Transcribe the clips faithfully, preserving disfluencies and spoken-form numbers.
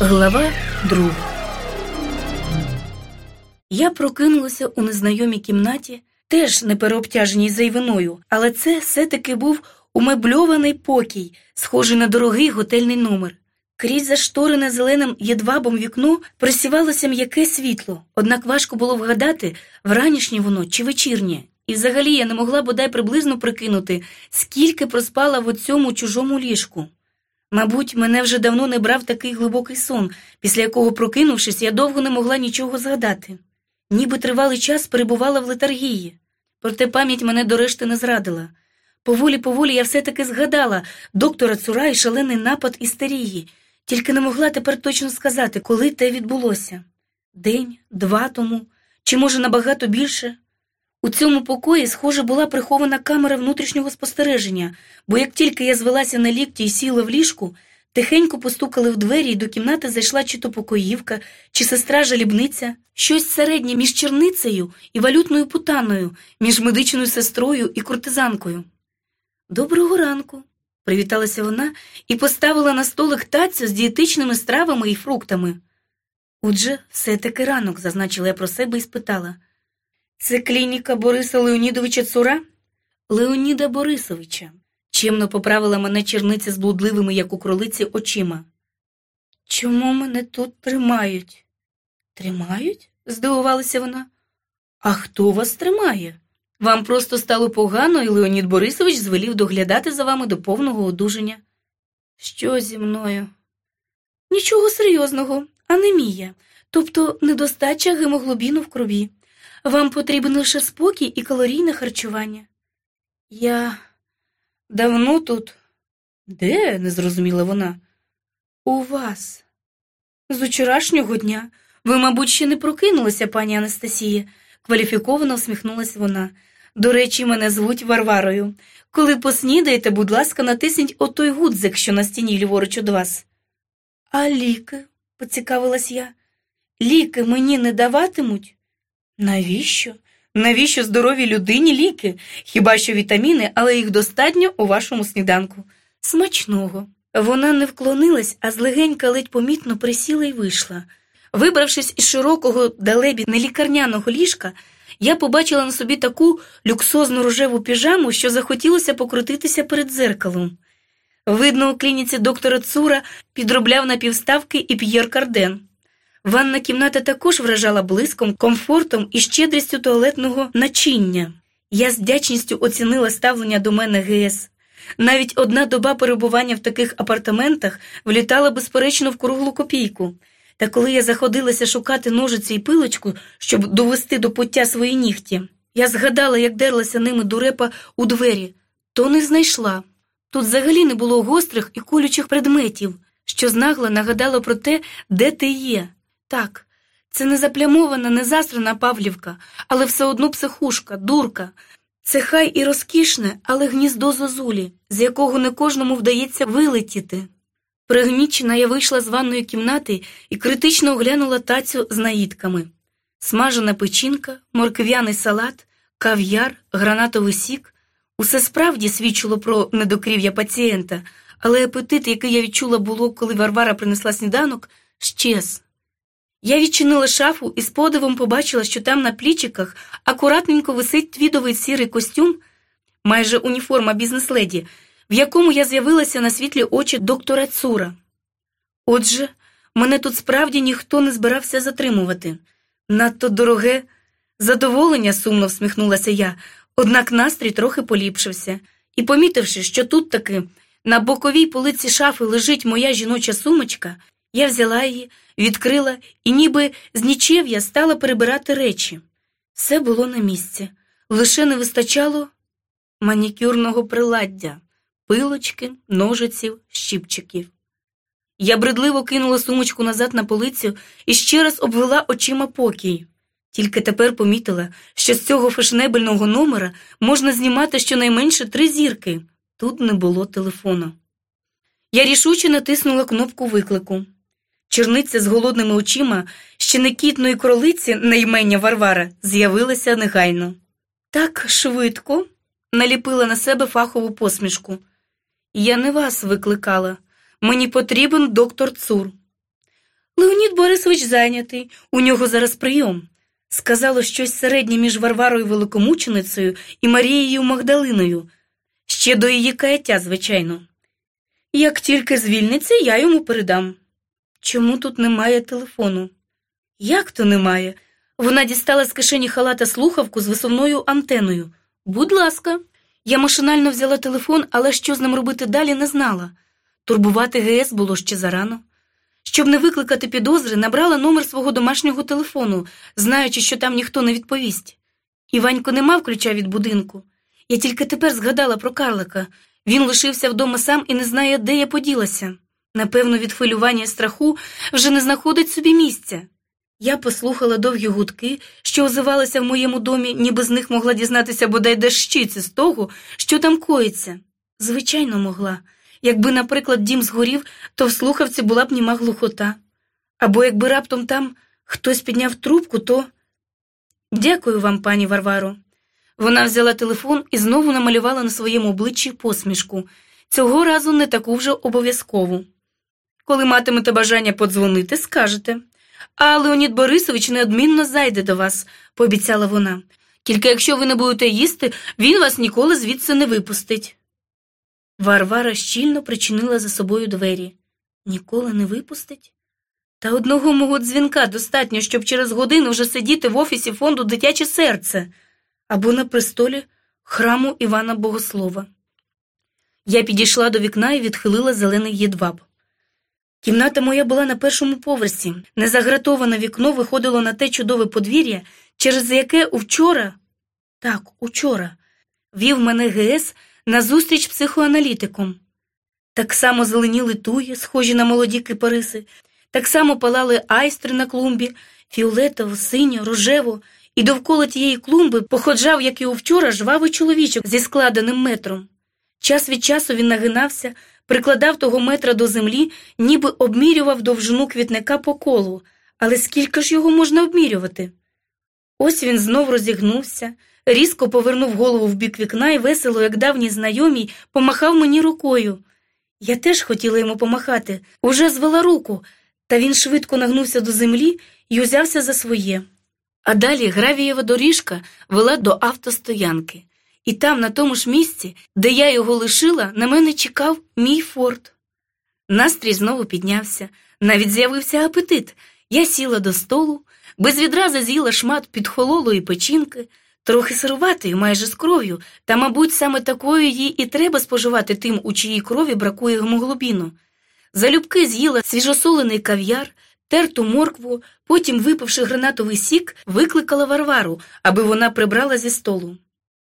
Глава друга. Я прокинулася у незнайомій кімнаті, теж не переобтяженій зайвиною, але це все-таки був умебльований покій, схожий на дорогий готельний номер. Крізь зашторене зеленим єдвабом вікно просівалося м'яке світло, однак важко було вгадати, вранішнє воно чи вечірнє. І взагалі я не могла бодай приблизно прикинути, скільки проспала в оцьому чужому ліжку. Мабуть, мене вже давно не брав такий глибокий сон, після якого, прокинувшись, я довго не могла нічого згадати. Ніби тривалий час перебувала в летаргії. Проте пам'ять мене до решти не зрадила. Поволі-поволі я все-таки згадала доктора Цура і шалений напад істерії, тільки не могла тепер точно сказати, коли те відбулося. День, два тому, чи може набагато більше. У цьому покої, схоже, була прихована камера внутрішнього спостереження, бо як тільки я звелася на лікті і сіла в ліжку, тихенько постукали в двері, і до кімнати зайшла чи то покоївка, чи сестра-жалібниця, щось середнє між черницею і валютною путаною, між медичною сестрою і куртизанкою. «Доброго ранку», – привіталася вона і поставила на столик тацю з дієтичними стравами і фруктами. «Отже, все-таки ранок», – зазначила я про себе і спитала. «Це клініка Бориса Леонідовича Цура?» «Леоніда Борисовича», – чемно поправила мене черниця з блудливими, як у кролиці, очима. «Чому мене тут тримають?» «Тримають?» – здивувалася вона. «А хто вас тримає? Вам просто стало погано, і Леонід Борисович звелів доглядати за вами до повного одужання». «Що зі мною?» «Нічого серйозного, анемія, тобто недостача гемоглобіну в крові. Вам потрібен лише спокій і калорійне харчування». «Я давно тут?» «Де?» – не зрозуміла вона. «У вас. З вчорашнього дня. Ви, мабуть, ще не прокинулися, пані Анастасія», – кваліфіковано всміхнулась вона. «До речі, мене звуть Варварою. Коли поснідаєте, будь ласка, натисніть отой гудзик, що на стіні ліворуч від вас». «А ліки?» – поцікавилась я. «Ліки мені не даватимуть?» «Навіщо? Навіщо здоровій людині ліки? Хіба що вітаміни, але їх достатньо у вашому сніданку. Смачного». Вона не вклонилась, а злегенька ледь помітно присіла і вийшла. Вибравшись із широкого далебі нелікарняного ліжка, я побачила на собі таку люксозну рожеву піжаму, що захотілося покрутитися перед дзеркалом. Видно, у клініці доктора Цура підробляв на півставки і П'єр Карден. Ванна кімната також вражала блиском, комфортом і щедрістю туалетного начиння. Я з вдячністю оцінила ставлення до мене ГС. Навіть одна доба перебування в таких апартаментах влітала, безперечно, в круглу копійку. Та коли я заходилася шукати ножиці і пилочку, щоб довести до пуття свої нігті, я згадала, як дерлася ними дурепа у двері, то не знайшла. Тут взагалі не було гострих і колючих предметів, що знагла нагадало про те, де ти є. Так, це не заплямована, не засрана Павлівка, але все одно психушка, дурка. Це хай і розкішне, але гніздо зозулі, з якого не кожному вдається вилетіти. Пригнічена я вийшла з ванної кімнати і критично оглянула тацю з наїдками. Смажена печінка, морквяний салат, кав'яр, гранатовий сік – усе справді свідчило про недокрів'я пацієнта, але апетит, який я відчула було, коли Варвара принесла сніданок, щез. Я відчинила шафу і з подивом побачила, що там на плічиках акуратненько висить твідовий сірий костюм, майже уніформа бізнес-леді, в якому я з'явилася на світлі очі доктора Цура. Отже, мене тут справді ніхто не збирався затримувати. Надто дороге задоволення, сумно всміхнулася я, однак настрій трохи поліпшився. І помітивши, що тут таки на боковій полиці шафи лежить моя жіноча сумочка, я взяла її, відкрила і ніби з нічев'я стала перебирати речі. Все було на місці, лише не вистачало манікюрного приладдя, пилочки, ножиців, щіпчиків. Я бредливо кинула сумочку назад на полицю і ще раз обвела очима покій. Тільки тепер помітила, що з цього фешенебельного номера можна знімати щонайменше три зірки. Тут не було телефону. Я рішуче натиснула кнопку виклику. Черниця з голодними очима ще некітної кролиці на імення Варвара з'явилася негайно. «Так швидко?» – наліпила на себе фахову посмішку. «Я не вас викликала. Мені потрібен доктор Цур». Леонід Борисович зайнятий, у нього зараз прийом. Сказало щось середнє між Варварою Великомученицею і Марією Магдалиною. Ще до її каяття, звичайно. Як тільки звільниться, я йому передам. Чому тут немає телефону? Як то немає? Вона дістала з кишені халата слухавку з висувною антеною. Будь ласка. Я машинально взяла телефон, але що з ним робити далі, не знала. Турбувати ГС було ще зарано. Щоб не викликати підозри, набрала номер свого домашнього телефону, знаючи, що там ніхто не відповість. Іванько не мав ключа від будинку. Я тільки тепер згадала про Карлика. Він лишився вдома сам і не знає, де я поділася. Напевно, від хвилювання і страху вже не знаходить собі місця. Я послухала довгі гудки, що озивалися в моєму домі, ніби з них могла дізнатися бодай дещиці з того, що там коїться. Звичайно, могла. Якби, наприклад, дім згорів, то в слухавці була б німа глухота. Або якби раптом там хтось підняв трубку, то... Дякую вам, пані Варваро. Вона взяла телефон і знову намалювала на своєму обличчі посмішку. Цього разу не таку вже обов'язкову. Коли матимете бажання подзвонити, скажете. А Леонід Борисович неодмінно зайде до вас, пообіцяла вона. Тільки якщо ви не будете їсти, він вас ніколи звідси не випустить. Варвара щільно причинила за собою двері. Ніколи не випустить? Та одного мого дзвінка достатньо, щоб через годину вже сидіти в офісі фонду «Дитяче серце» або на престолі храму Івана Богослова. Я підійшла до вікна і відхилила зелений єдваб. Кімната моя була на першому поверсі. Незагратоване вікно виходило на те чудове подвір'я, через яке учора, так, учора, вів мене ГС на зустріч психоаналітиком. Так само зеленіли туї, схожі на молоді кипариси, так само палали айстри на клумбі, фіолетово, синьо, рожево, і довкола тієї клумби походжав, як і вчора, жвавий чоловічок зі складеним метром. Час від часу він нагинався, прикладав того метра до землі, ніби обмірював довжину квітника по колу. Але скільки ж його можна обмірювати? Ось він знов розігнувся, різко повернув голову в бік вікна і весело, як давній знайомий, помахав мені рукою. Я теж хотіла йому помахати, уже звела руку, та він швидко нагнувся до землі і узявся за своє. А далі гравієва доріжка вела до автостоянки. І там, на тому ж місці, де я його лишила, на мене чекав мій форт. Настрій знову піднявся, навіть з'явився апетит. Я сіла до столу, без відразу з'їла шмат підхололої печінки, трохи сируватої, майже з кров'ю, та, мабуть, саме такою їй і треба споживати тим, у чиїй крові бракує гемоглобіну. Залюбки з'їла свіжосолений кав'яр, терту моркву, потім, випивши гранатовий сік, викликала Варвару, аби вона прибрала зі столу.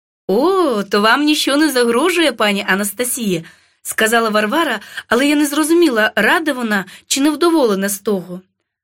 «О, то вам ніщо не загрожує, пані Анастасія», – сказала Варвара, але я не зрозуміла, рада вона чи невдоволена з того.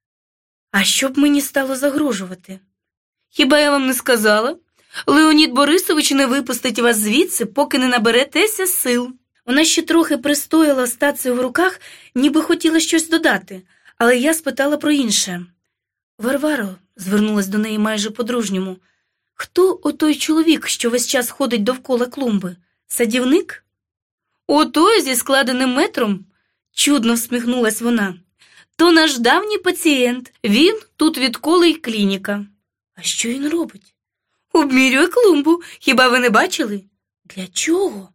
«А що б мені стало загрожувати?» «Хіба я вам не сказала? Леонід Борисович не випустить вас звідси, поки не наберетеся сил». Вона ще трохи пристояла з тацею в руках, ніби хотіла щось додати, але я спитала про інше. «Варваро», – звернулась до неї майже по-дружньому, – «хто отой чоловік, що весь час ходить довкола клумби? Садівник?» «Отой зі складеним метром?» – чудно всміхнулась вона. «То наш давній пацієнт, він тут відколи й клініка». «А що він робить?» «Обмірює клумбу, хіба ви не бачили?» «Для чого?»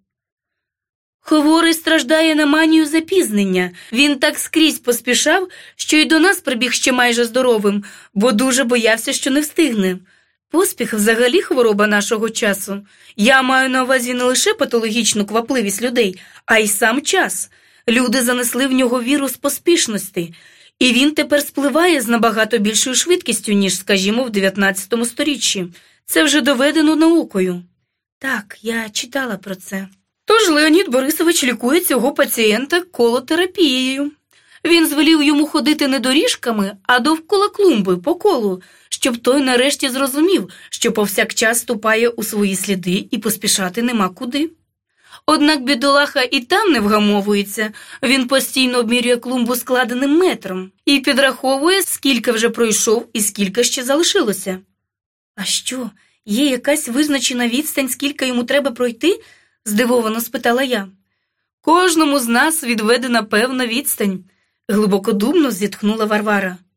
«Хворий страждає на манію запізнення. Він так скрізь поспішав, що й до нас прибіг ще майже здоровим, бо дуже боявся, що не встигне. Поспіх взагалі хвороба нашого часу. Я маю на увазі не лише патологічну квапливість людей, а й сам час. Люди занесли в нього вірус поспішності, і він тепер спливає з набагато більшою швидкістю, ніж, скажімо, в дев'ятнадцятому сторіччі. Це вже доведено наукою». «Так, я читала про це». Тож Леонід Борисович лікує цього пацієнта колотерапією. Він звелів йому ходити не доріжками, а довкола клумби, по колу, щоб той нарешті зрозумів, що повсякчас ступає у свої сліди і поспішати нема куди. Однак бідолаха і там не вгамовується, він постійно обмірює клумбу складеним метром і підраховує, скільки вже пройшов і скільки ще залишилося. «А що, є якась визначена відстань, скільки йому треба пройти?» – здивовано спитала я. «Кожному з нас відведена певна відстань», – глибокодумно зітхнула Варвара.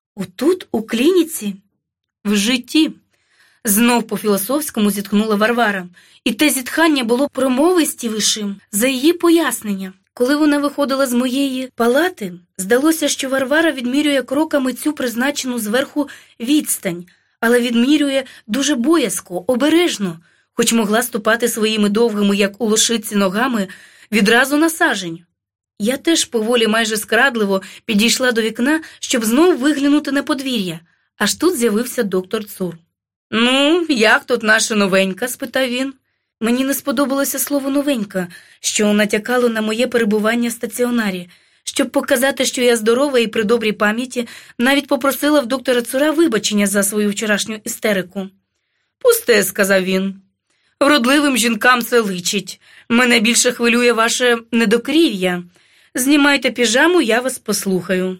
Отут, у клініці? В житті. Знов по-філософському зітхнула Варвара. І те зітхання було промовистішим за її пояснення. Коли вона виходила з моєї палати, здалося, що Варвара відмірює кроками цю призначену зверху відстань, але відмірює дуже боязко, обережно, хоч могла ступати своїми довгими, як у лошиці, ногами відразу на сажень. Я теж поволі, майже скрадливо, підійшла до вікна, щоб знову виглянути на подвір'я. Аж тут з'явився доктор Цур. «Ну, як тут наша новенька?» – спитав він. Мені не сподобалося слово «новенька», що натякало на моє перебування в стаціонарі. Щоб показати, що я здорова і при добрій пам'яті, навіть попросила в доктора Цура вибачення за свою вчорашню істерику. «Пусте», – сказав він. «Вродливим жінкам це личить. Мене більше хвилює ваше недокрів'я. Знімайте піжаму, я вас послухаю».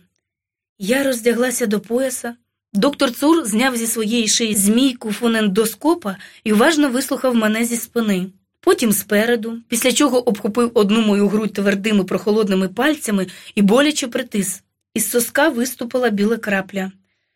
Я роздяглася до пояса. Доктор Цур зняв зі своєї шиї змійку фонендоскопа і уважно вислухав мене зі спини. Потім спереду, після чого обхопив одну мою грудь твердими прохолодними пальцями і боляче притис. Із соска виступила біла крапля.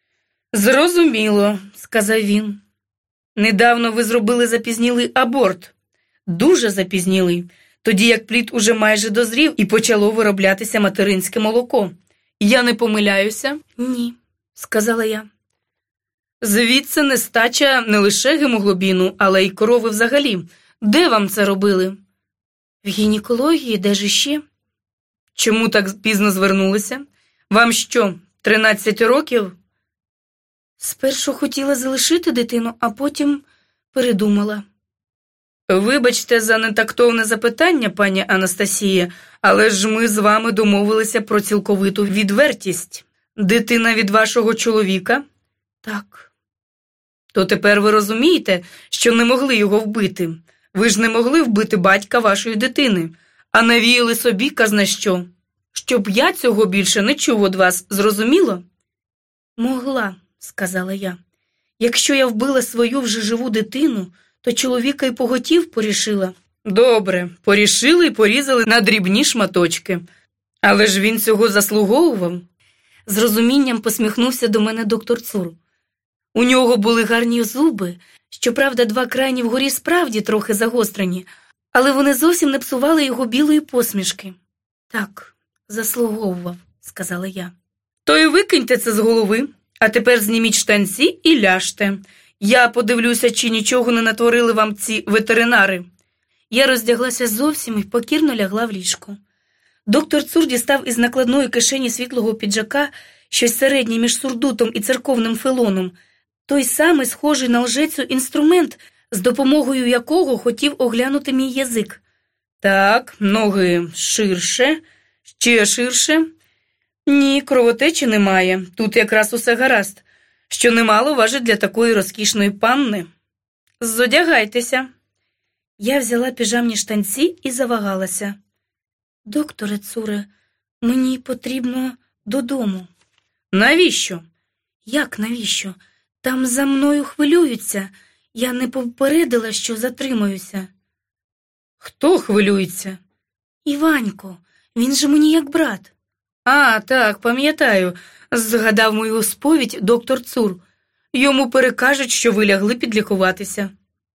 «Зрозуміло», – сказав він. «Недавно ви зробили запізнілий аборт. Дуже запізнілий, тоді як плід уже майже дозрів і почало вироблятися материнське молоко. Я не помиляюся?» «Ні», – сказала я. «Звідси нестача не лише гемоглобіну, але й корови взагалі. Де вам це робили?» «В гінекології, де ж іще?» «Чому так пізно звернулися? Вам що, тринадцять років?» «Спершу хотіла залишити дитину, а потім передумала». «Вибачте за нетактовне запитання, пані Анастасія, але ж ми з вами домовилися про цілковиту відвертість. Дитина від вашого чоловіка?» «Так». «То тепер ви розумієте, що не могли його вбити? Ви ж не могли вбити батька вашої дитини, а навіяли собі казна що. Щоб я цього більше не чув від вас, зрозуміло?» «Могла», – сказала я. «Якщо я вбила свою вже живу дитину, то чоловіка й поготів порішила». «Добре, порішили і порізали на дрібні шматочки. Але ж він цього заслуговував». З розумінням посміхнувся до мене доктор Цур. У нього були гарні зуби, щоправда, два крайні вгорі справді трохи загострені, але вони зовсім не псували його білої посмішки. «Так, заслуговував», – сказала я. «То й викиньте це з голови, а тепер зніміть штанці і ляжте. Я подивлюся, чи нічого не натворили вам ці ветеринари». Я роздяглася зовсім і покірно лягла в ліжко. Доктор Цур дістав із накладної кишені світлого піджака щось середнє між сурдутом і церковним фелоном, той самий схожий на лжецю інструмент, з допомогою якого хотів оглянути мій язик. «Так, ноги ширше, ще ширше. Ні, кровотечі немає, тут якраз усе гаразд, що немало важить для такої розкішної панни. Зодягайтеся». Я взяла піжамні штанці і завагалася. «Докторе Цуре, мені потрібно додому». «Навіщо?» «Як навіщо? Там за мною хвилюються. Я не попередила, що затримаюся». «Хто хвилюється?» «Іванько. Він же мені як брат». «А, так, пам'ятаю», – згадав мою сповідь доктор Цур. «Йому перекажуть, що ви лягли підлікуватися».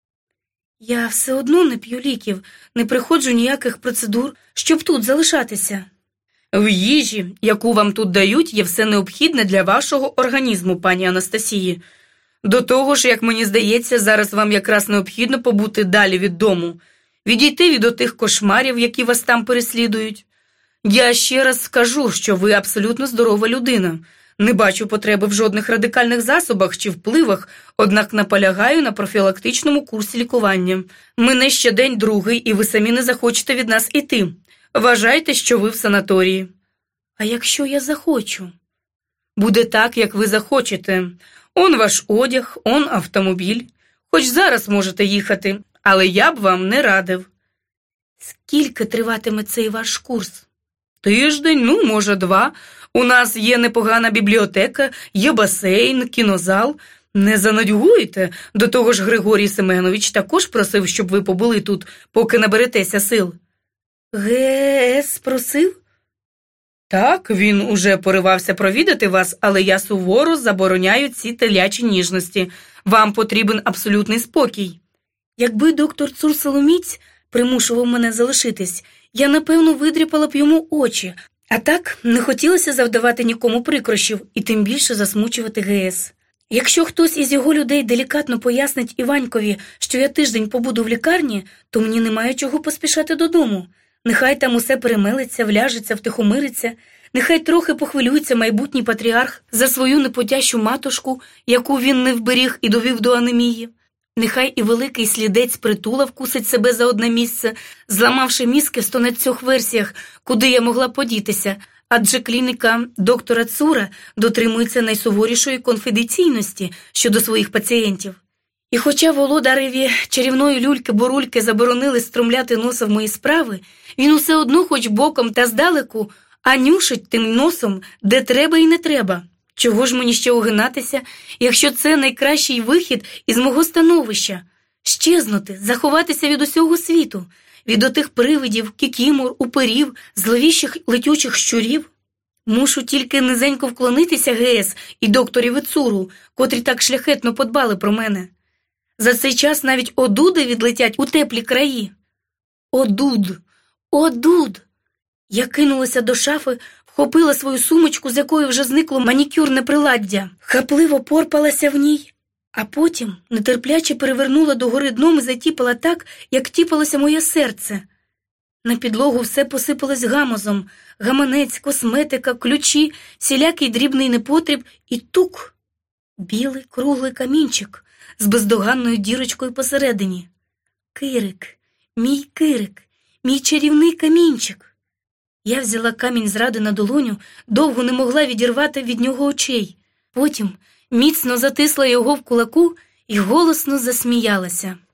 «Я все одно не п'ю ліків, не приходжу ніяких процедур, щоб тут залишатися». «В їжі, яку вам тут дають, є все необхідне для вашого організму, пані Анастасії. До того ж, як мені здається, зараз вам якраз необхідно побути далі від дому, відійти від отих кошмарів, які вас там переслідують. Я ще раз скажу, що ви абсолютно здорова людина. Не бачу потреби в жодних радикальних засобах чи впливах, однак наполягаю на профілактичному курсі лікування. Мине ще день другий, і ви самі не захочете від нас іти. Вважайте, що ви в санаторії». «А якщо я захочу?» «Буде так, як ви захочете. Он ваш одяг, он автомобіль. Хоч зараз можете їхати, але я б вам не радив». «Скільки триватиме цей ваш курс?» «Тиждень, ну, може, два. У нас є непогана бібліотека, є басейн, кінозал. Не занудьгуйте. До того ж, Григорій Семенович також просив, щоб ви побули тут, поки наберетеся сил». «ГС просив?» Так, він уже поривався провідати вас, але я суворо забороняю ці телячі ніжності. Вам потрібен абсолютний спокій. Якби доктор Цур Соломіць примушував мене залишитись, я, напевно, видріпала б йому очі, а так не хотілося завдавати нікому прикрощів і тим більше засмучувати ГС. Якщо хтось із його людей делікатно пояснить Іванькові, що я тиждень побуду в лікарні, то мені немає чого поспішати додому. Нехай там усе перемелиться, вляжеться, втихомириться, нехай трохи похвилюється майбутній патріарх за свою непотящу матушку, яку він не вберіг і довів до анемії. Нехай і великий слідець Притула вкусить себе за одне місце, зламавши мізки в стонадцьох версіях, куди я могла подітися, адже клініка доктора Цура дотримується найсуворішої конфіденційності щодо своїх пацієнтів. І хоча володареві чарівної люльки-бурульки заборонили струмляти носа в мої справи, він усе одно хоч боком та здалеку, а нюшить тим носом, де треба і не треба. Чого ж мені ще огинатися, якщо це найкращий вихід із мого становища? Щезнути, заховатися від усього світу, від отих привидів, кікімор, уперів, зловіщих летючих щурів? Мушу тільки низенько вклонитися ГС і докторі Цуру, котрі так шляхетно подбали про мене. За цей час навіть одуди відлетять у теплі краї. Одуд! Одуд! Я кинулася до шафи, вхопила свою сумочку, з якої вже зникло манікюрне приладдя, хапливо порпалася в ній, а потім нетерпляче перевернула догори дном і затіпала так, як тіпалося моє серце. На підлогу все посипалось гамозом, гаманець, косметика, ключі, всілякий дрібний непотріб і тук. Білий круглий камінчик з бездоганною дірочкою посередині. Кирик, мій Кирик, мій чарівний камінчик. Я взяла камінь зради на долоню, довго не могла відірвати від нього очей. Потім міцно затисла його в кулаку і голосно засміялася.